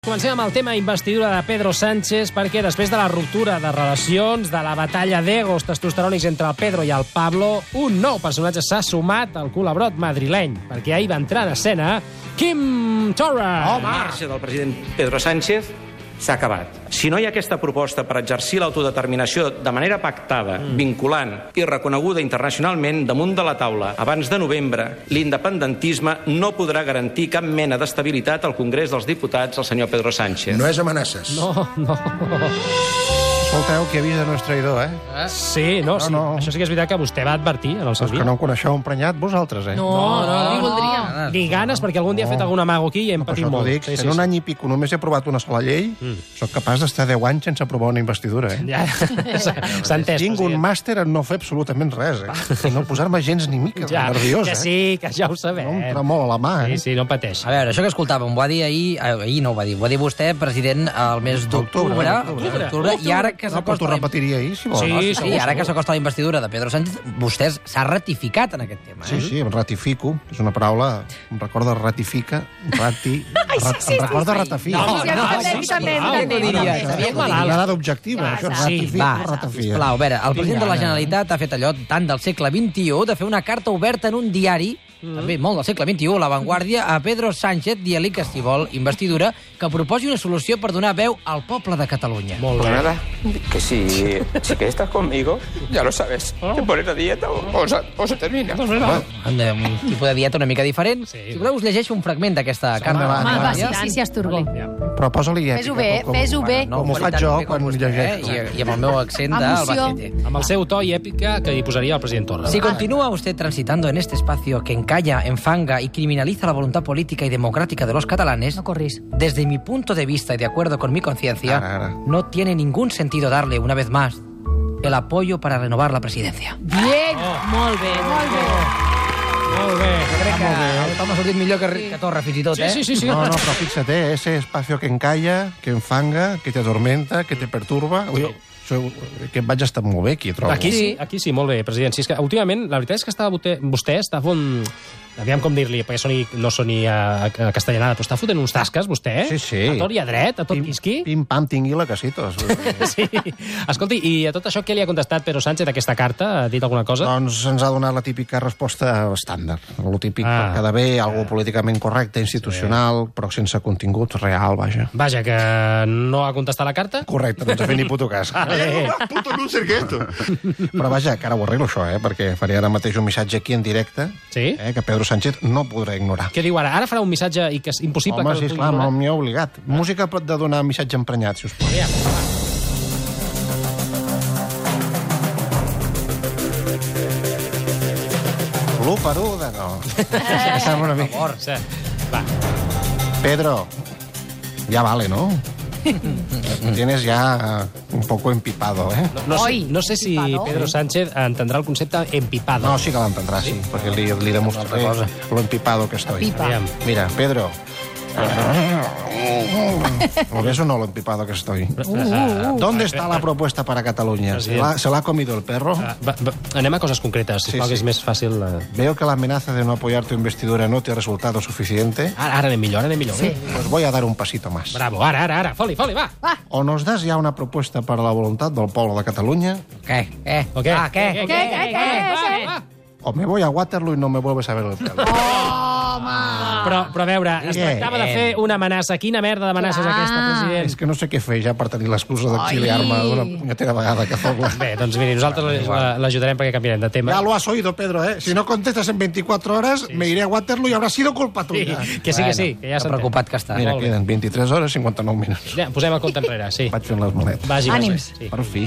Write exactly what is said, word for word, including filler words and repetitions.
Comencem amb el tema investidura de Pedro Sánchez, perquè després de la ruptura de relacions, de la batalla d'egos testosterònics entre el Pedro i el Pablo, un nou personatge s'ha sumat al colabrot madrileny, perquè ahir va entrar en escena Quim Torra. El marge del president Pedro Sánchez s'ha acabat. Si no hi ha aquesta proposta per exercir l'autodeterminació de manera pactada, mm. vinculant i reconeguda internacionalment damunt de la taula abans de novembre, l'independentisme no podrà garantir cap mena d'estabilitat al Congrés dels Diputats al senyor Pedro Sánchez. No és amenaces. No, no. Escolteu, que avisa no és traïdor, eh? Sí, no, sí. No, no. Això sí que és veritat que vostè va advertir en el seu Els dia. que no en coneixeu un prenyat, vosaltres, eh? No, no, no, ni voldria. Ni ganes, perquè algun dia ha fet algun amago aquí i hem No, per patit això t'ho molt. dic, Sí, si sí, en un sí. any i pico només he aprovat una sola llei, mm. soc capaç d'estar deu anys sense aprovar una investidura, eh? Ja, s'ha entès. Tinc un president. màster en no fer absolutament res, eh? I no posar-me gens ni mica Ja, nerviós, que eh? sí, que ja ho No sabem. em tremola la mà, Sí, eh? sí, no pateix. A veure, això que escoltàvem, ho va dir ahir... Ahir no ho va dir, ho va dir vostè, president, al mes d'octubre. Octubre, Octubre, I ara que No, però t'ho s'acosta... la- repetiria ahir, si vols. Sí, no? Sí, segur, ara que segur. s'acosta la investidura de Pedro Sánchez, vostè s'ha ratificat en aquest tema. Sí, Eh? sí, em ratifico. És una paraula... Em recorda ratifica, rati... rat, em recorda ratafica. No, Sí, sí, no, també, sí, també, sisplau. també, No, no, diria, no, sabia no, que ho malalt. Una dada objectiva, Ja, això, ja. ratifico, Va, ratafia. sisplau, a veure, el president de la gana. Generalitat ha fet allò tant del segle vint-i-u de fer una carta oberta en un diari, mm. també molt del segle vint-i-u, La Vanguardia, a Pedro Sánchez, dient-li que si vol investidura, que proposi una solució per donar veu al poble de Catalunya. Molt Pues bé. nada, que si, si que estás conmigo, ya lo sabes. Te pones a dieta o, o, se, o se termina. Anda, un tipus de dieta una mica diferent. Sí. Si voleu, us llegeixo un fragment d'aquesta carta. va, Home, va, va, ja. sí, sí, sí, Asturgo. Però posa-li èpica. Fes-ho bé, com- fes-ho bé. Com ho faig qualitat jo ben bé com quan vostè, llegeixo. eh? I, I amb el meu accent Emoció. d'Albacete. Amb el seu to i èpica que hi posaria el president Torra. Si continúa usted transitando en este espacio que encalla, enfanga y criminaliza la voluntad política y democrática de los catalanes, No corris. desde mi punto de vista y de acuerdo con mi conciencia, Ara, ara. no tiene ningún sentido darle, una vez más, el apoyo para renovar la presidencia. Bien, molt bé, molt bé. Molt bé. Crec que el Tom ha sortit millor que, que Torra, fins i tot, Sí, eh? sí, sí, sí. No, no, però fixa't, eh? Ese espacio que encalla, que enfanga, que te atormenta, que te perturba... Ui, això, que em vaig estar molt bé aquí, trobo. Aquí sí, aquí sí, molt bé, president. Sí, és que últimament, la veritat és que estava vostè, vostè està fon... Aviam com dir-li, perquè soni, no soni a, a castellanada, però està fotent uns tasques, vostè, eh? Sí, sí. A tot i a dret, a tot Pim, quisqui. pim, pam, tingui la casitos. Sí. Escolti, i a tot això què li ha contestat Pedro Sánchez d'aquesta carta? Ha dit alguna cosa? Doncs ens ha donat la típica resposta estàndard. Lo típic Ah. per quedar bé, algo políticament correcte, institucional, però sense contingut real, vaja. Vaja, que no ha contestat la carta? Correcte, no ens ha fet ni puto cas. Vale. Puto loser que esto. Però vaja, que ara ho arreglo això, eh? Perquè faré ara mateix un missatge aquí en directe, Sí? eh? que Pedro Sánchez no podrà ignorar. Què diu ara? Ara farà un missatge i que és impossible Home, que sí, el pugui esclar, ignorar? m'hi ha obligat. Música pot de donar missatge emprenyat, si us plau. Aviam, va. L'u per u de no. Sembla una mica. Por. Sí. Va. Pedro, ya vale, ¿no? Me tienes ya un poco empipado, ¿eh? No, sé, Oi, no sé si empipado. Pedro Sánchez entendrà el concepte empipado. No, sí que l'entendrà, sí, perquè li, li demostraré lo empipado que estoy. Pipa. Aviam. Mira, Pedro. ¿Lo ves o no lo empipado que estoy? ¿Dónde está la propuesta para Cataluña? ¿Se la, ¿Se la ha comido el perro? Ah, va, va, anem a coses concretes, sisplau, Sí, que sí. és més fàcil. eh. Veo que la amenaza de no apoyar tu investidura no te ha resultado suficiente. Ara, ara anem millor, ara anem millor. Sí. Pues voy a dar un pasito más. Bravo, ara, ara, ara. Foli, foli, va. O nos das ya una propuesta para la voluntad del pueblo de Cataluña, Què? Eh? O què? Ah, què? Què, què, què, què? Va, va. o me voy a Waterloo y no me vuelves a ver el pelo. Però, però a veure, es Què? tractava de fer una amenaça. Quina merda d'amenaça és Clar. aquesta, president? És que no sé què fer ja per tenir l'excusa d'exiliar-me Ai. d'una punyetera vegada que fogla. Bé, doncs miri, nosaltres la- l'ajudarem perquè canviarem de tema. Ya lo has oído, Pedro, ¿eh? Si no contestas en veinticuatro horas, me iré a Waterloo y habrá sido culpa Sí, tuya. que sí, que sí, que ja que s'entén. preocupat que està. Mira, Molt bé. queden vint-i-tres hores i cinquanta-nou minuts. Ja, posem el compte enrere, sí. Vaig fent les maletes. Vagi, Ànims. Sí. Per fi.